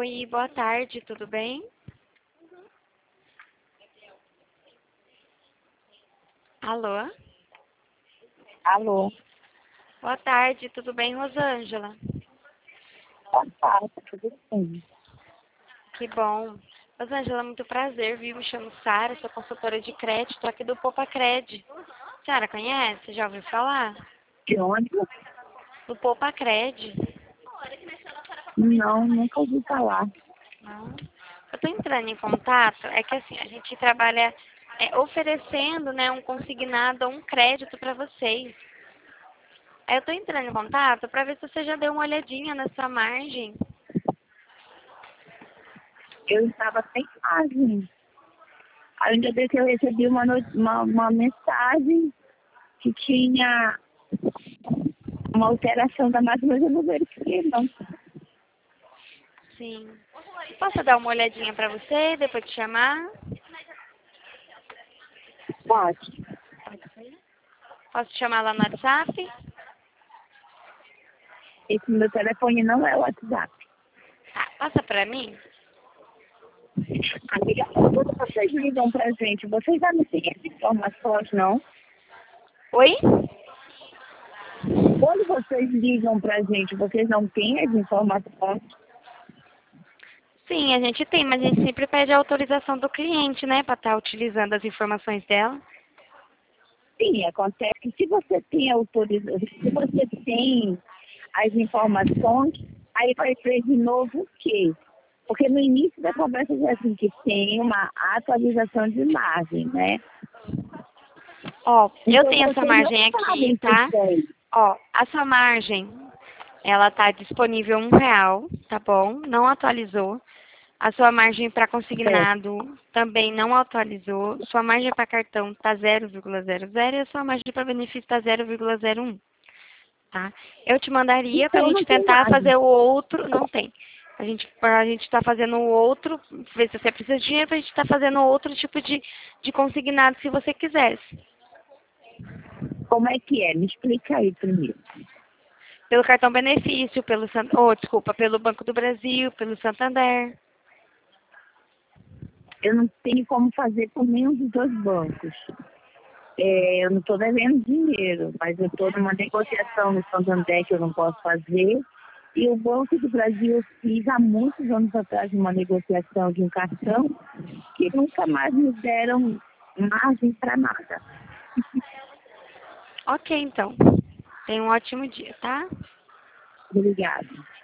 Oi, boa tarde, tudo bem? Alô? Alô, Boa tarde, tudo bem, Rosângela? tá, tudo bem. Que bom. Rosângela, muito prazer, viu? Me chamo Sara, sou consultora de crédito aqui do Poupa-Cred. A senhora conhece? Já ouviu falar? De onde? Do Poupa-Cred? Não, nunca ouvi falar. Não. Eu estou entrando em contato, é que assim, a gente trabalha oferecendo, né, um consignado ou um crédito para vocês. Aí eu estou entrando em contato para ver se você já deu uma olhadinha na sua margem. Eu estava sem margem. Aí um dia desse eu recebi uma mensagem que tinha uma alteração da margem, mas eu não verifiquei, não. Sim. Posso dar uma olhadinha para você, depois te chamar? Pode. Posso te chamar lá no WhatsApp? Esse meu telefone não é o WhatsApp. Tá, passa para mim. Amiga, quando vocês ligam pra gente, vocês já não têm as informações, não? Oi? Quando vocês ligam pra gente, vocês não têm as informações? Sim, a gente tem, mas a gente sempre pede a autorização do cliente, né, para estar utilizando as informações dela. Sim, acontece que se você tem autorização, se você tem as informações, aí vai ter de novo o quê? Porque no início da conversa é assim, que tem uma atualização de margem, né? Ó, eu Então tenho essa vocês não margem aqui, sabem se tá? tem. Ó, a sua margem, ela tá disponível R$ 1, tá bom? Não atualizou. A sua margem para Certo. consignado também não atualizou. Sua margem para cartão tá 0,00 e a sua margem para benefício tá 0,01, tá? Eu te mandaria para a Então gente não tem tentar margem. fazer o outro, não tem. A gente tá fazendo o outro, ver se você precisa de dinheiro para a gente estar fazendo outro tipo de consignado se você quisesse. Como é que é? Me explica aí primeiro. Pelo cartão benefício, desculpa, pelo Banco do Brasil, pelo Santander. Eu não tenho como fazer com nenhum dos dois bancos. Eu não estou devendo dinheiro, mas eu estou numa negociação no Santander que eu não posso fazer. E o Banco do Brasil eu fiz há muitos anos atrás uma negociação de um cartão que nunca mais me deram margem para nada. Ok, então. Tenha um ótimo dia, tá? Obrigada.